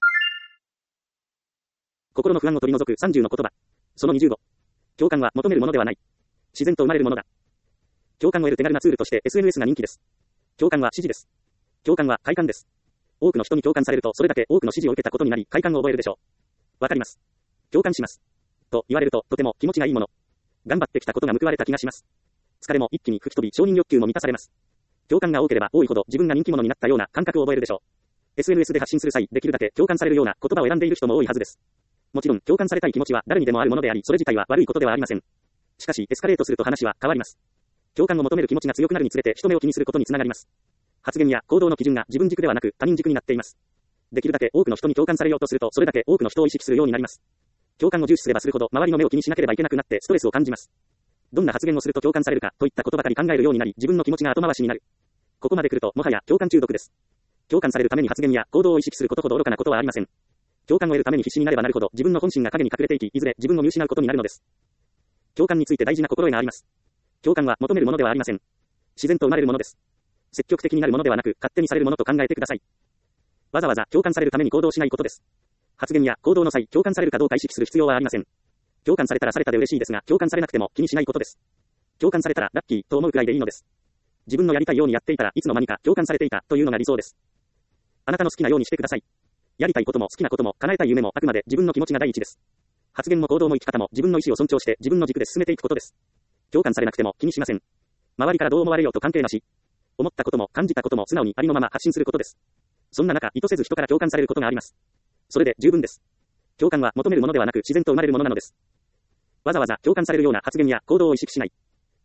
心の不安を取り除くさんじゅうの言葉。そのにじゅうご。共感は求めるものではない。自然と生まれるものだ。共感を得る手軽なツールとして エスエヌエス が人気です。共感は支持です。共感は快感です。多くの人に共感されるとそれだけ多くの支持を受けたことになり快感を覚えるでしょう。わかります。共感します。と言われるととても気持ちがいいもの。頑張ってきたことが報われた気がします。疲れも一気に吹き飛び承認欲求も満たされます。共感が多ければ多いほど自分が人気者になったような感覚を覚えるでしょう。エスエヌエス で発信する際、できるだけ共感されるような言葉を選んでいる人も多いはずです。もちろん共感されたい気持ちは誰にでもあるものであり、それ自体は悪いことではありません。しかしエスカレートすると話は変わります。共感を求める気持ちが強くなるにつれて人目を気にすることにつながります。発言や行動の基準が自分軸ではなく他人軸になっています。できるだけ多くの人に共感されようとするとそれだけ多くの人を意識するようになります。共感を重視すればするほど周りの目を気にしなければいけなくなってストレスを感じます。どんな発言をすると共感されるかといったことばかり考えるようになり自分の気持ちが後回しになる。ここまで来るともはや共感中毒です。共感されるために発言や行動を意識することほど愚かなことはありません。共感を得るために必死になればなるほど自分の本心が影に隠れていき、いずれ自分を見失うことになるのです。共感について大事な心得があります。共感は求めるものではありません。自然と生まれるものです。積極的になるものではなく勝手にされるものと考えてください。わざわざ共感されるために行動しないことです。発言や行動の際、共感されるかどうか意識する必要はありません。共感されたらされたで嬉しいですが、共感されなくても気にしないことです。共感されたらラッキーと思うくらいでいいのです。自分のやりたいようにやっていたらいつの間にか共感されていたというのが理想です。あなたの好きなようにしてください。 やりたいことも好きなことも叶えたい夢もあくまで自分の気持ちが第一です。発言も行動も生き方も自分の意思を尊重して自分の軸で進めていくことです。共感されなくても気にしません。周りからどう思われようと関係なし。思ったことも感じたことも素直にありのまま発信することです。そんな中、意図せず人から共感されることがあります。それで十分です。共感は求めるものではなく自然と生まれるものなのです。わざわざ共感されるような発言や行動を意識しない。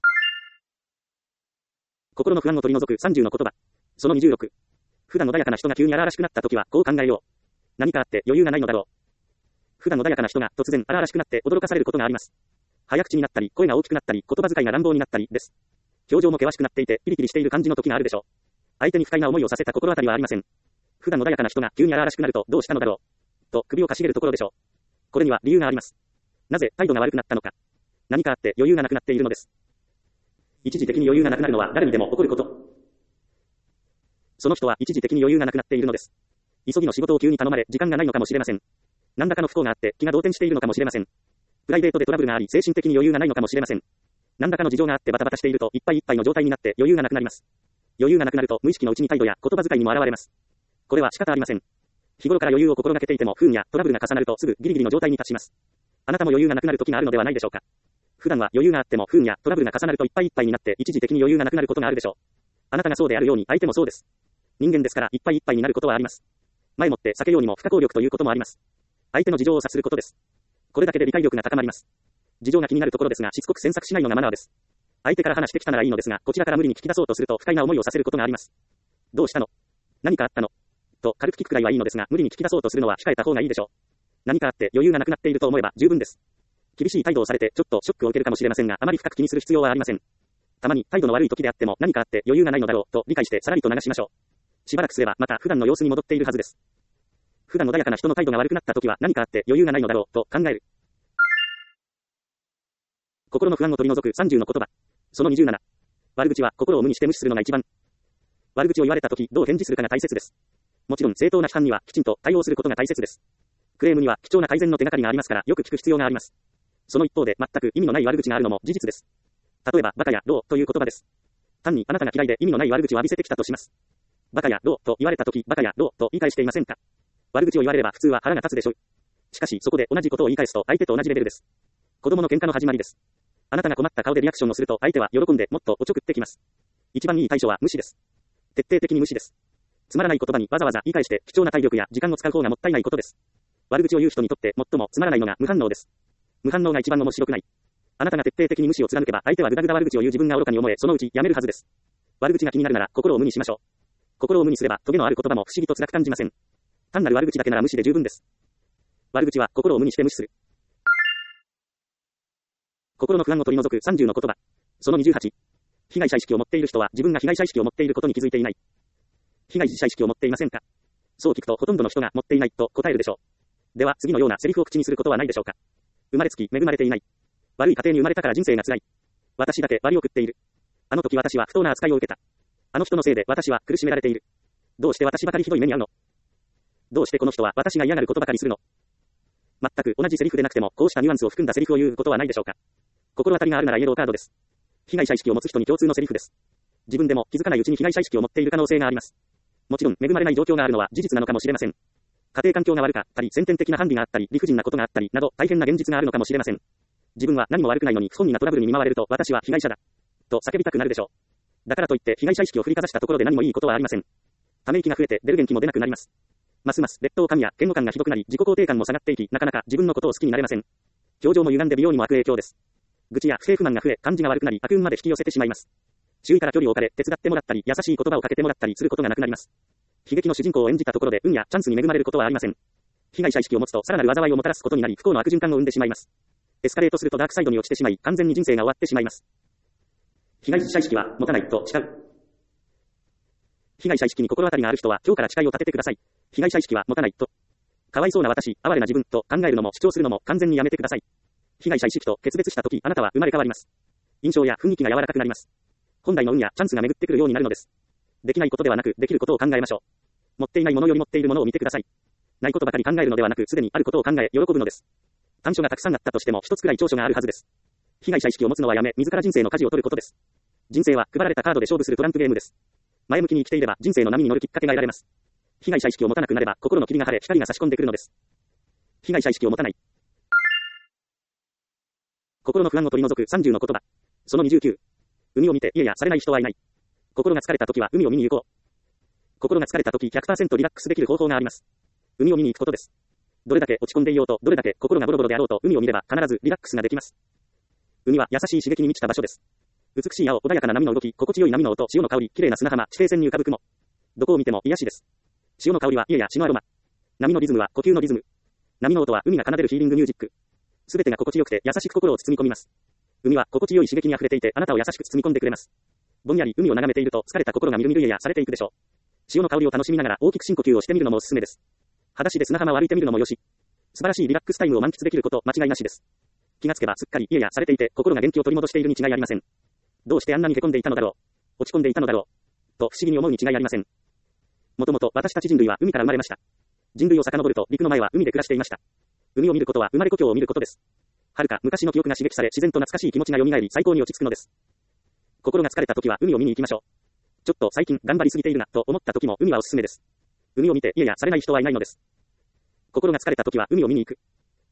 心の不安を取り除くさんじゅうの言葉。そのにじゅうろく。普段穏やかな人が急に荒々しくなった時はこう考えよう。何かあって余裕がないのだろう。普段穏やかな人が突然荒々しくなって驚かされることがあります。早口になったり、声が大きくなったり、言葉遣いが乱暴になったりです。表情も険しくなっていて、ピリピリしている感じの時があるでしょう。相手に不快な思いをさせた心当たりはありません。普段穏やかな人が急に荒々しくなるとどうしたのだろう。と首をかしげるところでしょう。これには理由があります。なぜ態度が悪くなったのか。何かあって余裕がなくなっているのです。一時的に余裕がなくなるのは誰にでも起こること。その人は一時的に余裕がなくなっているのです。急ぎの仕事を急に頼まれ、時間がないのかもしれません。何らかの不幸があって気が動転しているのかもしれません。プライベートでトラブルがあり、精神的に余裕がないのかもしれません。何らかの事情があってバタバタしていると、いっぱいいっぱいの状態になって余裕がなくなります。余裕がなくなると無意識のうちに態度や言葉遣いにも現れます。これは仕方ありません。日頃から余裕を心がけていても、不運やトラブルが重なるとすぐギリギリの状態に立ちます。あなたも余裕がなくなる時があるのではないでしょうか。普段は余裕があっても不運やトラブルが重なるといっぱいいっぱいになって一時的に余裕がなくなることがあるでしょう。あなたがそうであるように相手もそうです。人間ですからいっぱいいっぱいになることはあります。前もって避けようにも不可抗力ということもあります。相手の事情を察することです。これだけで理解力が高まります。事情が気になるところですが、しつこく詮索しないのがマナーです。相手から話してきたならいいのですが、こちらから無理に聞き出そうとすると不快な思いをさせることがあります。どうしたの？何かあったの？と軽く聞くくらいはいいのですが、無理に聞き出そうとするのは控えた方がいいでしょう。何かあって余裕がなくなっていると思えば十分です。厳しい態度をされてちょっとショックを受けるかもしれませんが、あまり深く気にする必要はありません。たまに態度の悪い時であっても何かあって余裕がないのだろうと理解してさらりと流しましょう。しばらくすればまた普段の様子に戻っているはずです。普段穏やかな人の態度が悪くなった時は何かあって余裕がないのだろうと考える。心の不安を取り除くさんじゅうの言葉。そのにじゅうなな。悪口は心を無にして無視するのが一番。悪口を言われた時どう返事するかが大切です。もちろん正当な批判にはきちんと対応することが大切です。クレームには貴重な改善の手がかりがありますからよく聞く必要があります。その一方で全く意味のない悪口があるのも事実です。例えばバカやローという言葉です。単にあなたが嫌いで意味のない悪口を浴びせてきたとします。バカやローと言われた時バカやローと言い返していませんか？悪口を言われれば普通は腹が立つでしょう。しかしそこで同じことを言い返すと相手と同じレベルです。子供の喧嘩の始まりです。あなたが困った顔でリアクションをすると相手は喜んでもっとおちょくってきます。一番いい対処は無視です。徹底的に無視です。つまらない言葉にわざわざ言い返して貴重な体力や時間を使う方がもったいないことです。悪口を言う人にとって最もつまらないのが無反応です。無反応が一番面白くない。あなたが徹底的に無視を貫けば相手はぐだぐだ悪口を言う自分が愚かに思えそのうちやめるはずです。悪口が気になるなら心を無にしましょう。心を無にすればトゲのある言葉も不思議と辛く感じません。単なる悪口だけなら無視で十分です。悪口は心を無にして無視する。心の不安を取り除くさんじゅうの言葉。そのにじゅうはち。被害者意識を持っている人は自分が被害者意識を持っていることに気づいていない。被害者意識を持っていませんか？そう聞くとほとんどの人が持っていないと答えるでしょう。では次のようなセリフを口にすることはないでしょうか。生まれつき恵まれていない。悪い家庭に生まれたから人生が辛い。私だけ割を食っている。あの時私は不当な扱いを受けた。あの人のせいで私は苦しめられている。どうして私ばかりひどい目に遭うの？どうしてこの人は私が嫌がることばかりするの？全く同じセリフでなくてもこうしたニュアンスを含んだセリフを言うことはないでしょうか。心当たりがあるならイエローカードです。被害者意識を持つ人に共通のセリフです。自分でも気づかないうちに被害者意識を持っている可能性があります。もちろん恵まれない状況があるのは事実なのかもしれません。家庭環境が悪かったり先天的な管理があったり理不尽なことがあったりなど大変な現実があるのかもしれません。自分は何も悪くないのに不本意なトラブルに見舞われると私は被害者だと叫びたくなるでしょう。だからといって被害者意識を振りかざしたところで何もいいことはありません。ため息が増えて出る元気も出なくなります。ますます劣等感や嫌悪感がひどくなり自己肯定感も下がっていきなかなか自分のことを好きになれません。表情も歪んで美容にも悪影響です。愚痴や不平不満が増え感じが悪くなり悪運まで引き寄せてしまいます。周囲から距離を置かれ手伝ってもらったり優しい言葉をかけてもらったりすることがなくなります。悲劇の主人公を演じたところで運やチャンスに恵まれることはありません。被害者意識を持つとさらなる災いをもたらすことになり不幸の悪循環を生んでしまいます。エスカレートするとダークサイドに落ちてしまい完全に人生が終わってしまいます。被害者意識は持たないと誓う。被害者意識に心当たりがある人は今日から誓いを立ててください。被害者意識は持たないと。かわいそうな私、哀れな自分と考えるのも主張するのも完全にやめてください。被害者意識と決別したときあなたは生まれ変わります。印象や雰囲気が柔らかくなります。本来の運やチャンスが巡ってくるようになるのです。できないことではなくできることを考えましょう。持っていないものより持っているものを見てください。ないことばかり考えるのではなくすでにあることを考え喜ぶのです。短所がたくさんあったとしても一つくらい長所があるはずです。被害者意識を持つのはやめ自ら人生の舵を取ることです。人生は配られたカードで勝負するトランプゲームです。前向きに生きていれば人生の波に乗るきっかけが得られます。 被害者意識を持たなくなれば、心の霧が晴れ、光が差し込んでくるのです。被害者意識を持たない。心の不安を取り除くさんじゅうの言葉。そのにじゅうきゅう。海を見て家やされない人はいない。心が疲れた時は海を見に行こう。心が疲れた時 ひゃくパーセント リラックスできる方法があります。海を見に行くことです。どれだけ落ち込んでいようと、どれだけ心がボロボロであろうと、海を見れば必ずリラックスができます。海は優しい刺激に満ちた場所です。美しい青、穏やかな波の動き、心地よい波の音、潮の香り、綺麗な砂浜、地平線に浮かぶ雲。どこを見ても癒しです。潮の香りは家や詩のアロマ。波のリズムは呼吸のリズム。波の音は海が奏でるヒーリングミュージック。すべてが心地よくて優しく心を包み込みます。海は心地よい刺激に溢れていて、あなたを優しく包み込んでくれます。ぼんやり海を眺めていると疲れた心がみるみる家やされていくでしょう。潮の香りを楽しみながら大きく深呼吸をしてみるのもおすすめです。裸足で砂浜を歩いてみるのもよし。素晴らしいリラックスタイムを満喫できること間違いなしです。気がつけばすっかり家やされていて心が元気を取り戻しているに違いありません。どうしてあんなにへこんでいたのだろう。落ち込んでいたのだろう。と不思議に思うに違いありません。もともと私たち人類は海から生まれました。人類を遡ると陸の前は海で暮らしていました。海を見ることは生まれ故郷を見ることです。遥か昔の記憶が刺激され自然と懐かしい気持ちが蘇り最高に落ち着くのです。心が疲れた時は海を見に行きましょう。ちょっと最近頑張りすぎているなと思った時も海はおすすめです。海を見て家やされない人はいないのです。心が疲れた時は海を見に行く。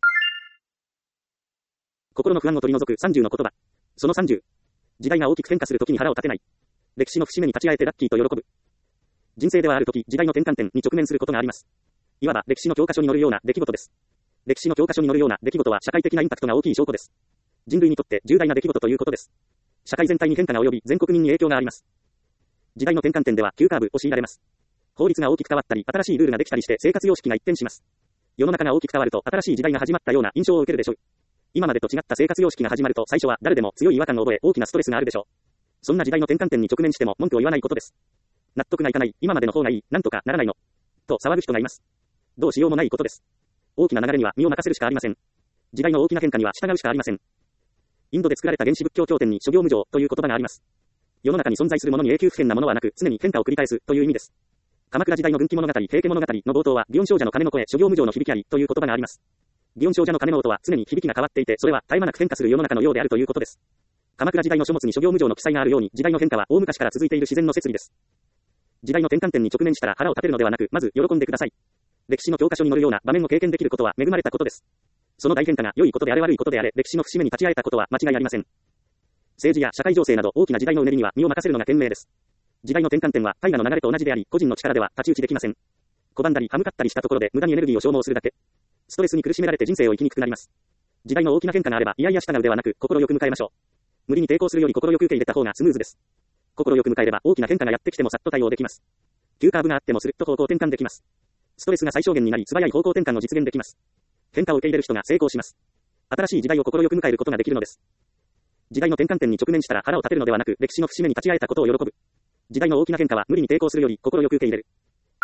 心の不安を取り除くさんじゅうの言葉。そのさんじゅう。時代が大きく変化する時に腹を立てない。歴史の節目に立ち会えてラッキーと喜ぶ。人生ではある時、時代の転換点に直面することがあります。いわば歴史の教科書に載るような出来事です。歴史の教科書に載るような出来事は社会的なインパクトが大きい証拠です。人類にとって重大な出来事ということです。社会全体に変化が及び全国民に影響があります。時代の転換点では急カーブを強いられます。法律が大きく変わったり、新しいルールができたりして生活様式が一変します。世の中が大きく変わると新しい時代が始まったような印象を受けるでしょう。今までと違った生活様式が始まると最初は誰でも強い違和感を覚え大きなストレスがあるでしょう。そんな時代の転換点に直面しても文句を言わないことです。納得がいかない、今までの方がいい、なんとかならないの。と騒ぐ人がいます。どうしようもないことです。大きな流れには身を任せるしかありません。時代の大きな変化には従うしかありません。インドで作られた原始仏教経典に諸行無常という言葉があります。世の中に存在するものに永久不変なものはなく、常に変化を繰り返すという意味です。鎌倉時代の軍記物語、平家物語の冒頭は、祇園精舎の鐘の声、諸行無常の響きありという言葉があります。祇園精舎の鐘の音は常に響きが変わっていて、それは絶え間なく変化する世の中のようであるということです。鎌倉時代の書物に諸行無常の記載があるように、時代の変化は大昔から続いている自然の摂理です。時代の転換点に直面したら腹を立てるのではなく、まず喜んでください。歴史の教科書に載るような場面を経験できることは恵まれたことです。その大変化が良いことであれ悪いことであれ、歴史の節目に立ち会えたことは間違いありません。政治や社会情勢など大きな時代のうねりには身を任せるのが賢明です。時代の転換点は大河の流れと同じであり、個人の力では太刀打ちできません。拒んだり歯向かったりしたところで無駄にエネルギーを消耗するだけ。ストレスに苦しめられて人生を生きにくくなります。時代の大きな変化があれば、いやいや従うではなく、心よく迎えましょう。無理に抵抗するより心よく受け入れた方がスムーズです。心よく迎えれば大きな変化がやってきてもさっと対応できます。急カーブがあってもスルッと方向転換できます。ストレスが最小限になり、素早い方向転換を実現できます。変化を受け入れる人が成功します。新しい時代を心よく迎えることができるのです。時代の転換点に直面したら腹を立てるのではなく、歴史の節目に立ち会えたことを喜ぶ。時代の大きな変化は無理に抵抗するより心よく受け入れる。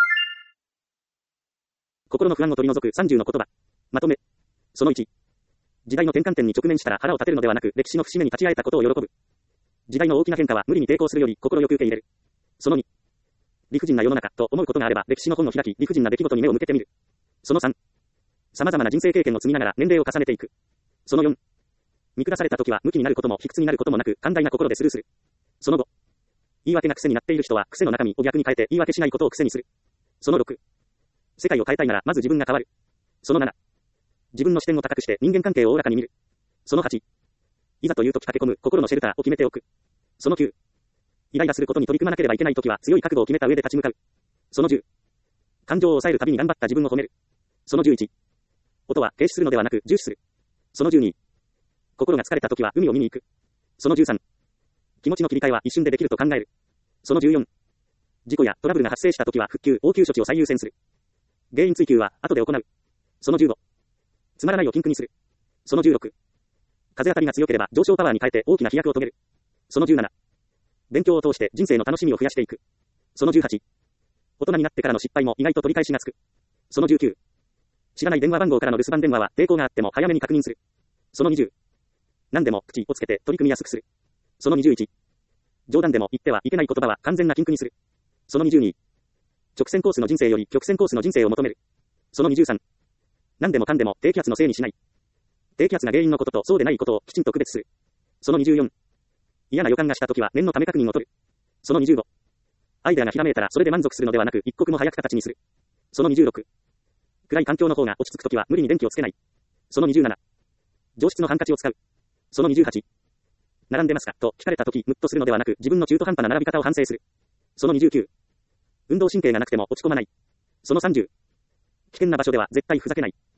心の不安を取り除くさんじゅうの言葉。まとめ。そのいち。時代の転換点に直面したら腹を立てるのではなく、歴史の節目に立ち会えたことを喜ぶ。時代の大きな変化は無理に抵抗するより心よく受け入れる。そのに。理不尽な世の中と思うことがあれば、歴史の本を開き、理不尽な出来事に目を向けてみる。そのさん。様々な人生経験を積みながら年齢を重ねていく。そのよん。見下された時は無気になることも卑屈になることもなく、寛大な心でスルーする。そのご。言い訳が癖になっている人は癖の中身を逆に変えて言い訳しないことを癖にする。そのろく。世界を変えたいならまず自分が変わる。そのなな。自分の視点を高くして人間関係をおおらかに見る。そのはち。いざという時駆け込む心のシェルターを決めておく。そのきゅう。イライラすることに取り組まなければいけない時は強い覚悟を決めた上で立ち向かう。そのじゅう。感情を抑えるたびに頑張った自分を褒める。そのじゅういち。音は軽視するのではなく重視する。そのじゅうに。心が疲れた時は海を見に行く。そのじゅうさん。気持ちの切り替えは一瞬でできると考える。そのじゅうよん。事故やトラブルが発生した時は復旧、応急処置を最優先する。原因追及は後で行う。そのじゅうご。つまらないを禁句にする。そのじゅうろく。風当たりが強ければ上昇パワーに変えて大きな飛躍を遂げる。そのじゅうなな。勉強を通して人生の楽しみを増やしていく。そのじゅうはち。大人になってからの失敗も意外と取り返しがつく。そのじゅうきゅう。知らない電話番号からの留守番電話は抵抗があっても早めに確認する。そのにじゅう。何でも口をつけて取り組みやすくする。そのにじゅういち。冗談でも言ってはいけない言葉は完全な禁句にする。そのにじゅうに。直線コースの人生より曲線コースの人生を求める。そのにじゅうさん。何でもかんでも低気圧のせいにしない。低気圧が原因のこととそうでないことをきちんと区別する。そのにじゅうよん。嫌な予感がしたときは念のため確認を取る。そのにじゅうご。アイデアがひらめいたらそれで満足するのではなく一刻も早く形にする。 そのにじゅうろく。暗い環境の方が落ち着くときは無理に電気をつけない。そのにじゅうなな。上質のハンカチを使う。そのにじゅうはち。並んでますかと聞かれたときムッとするのではなく自分の中途半端な並び方を反省する。そのにじゅうきゅう。運動神経がなくても落ち込まない。そのさんじゅう。危険な場所では絶対ふざけない。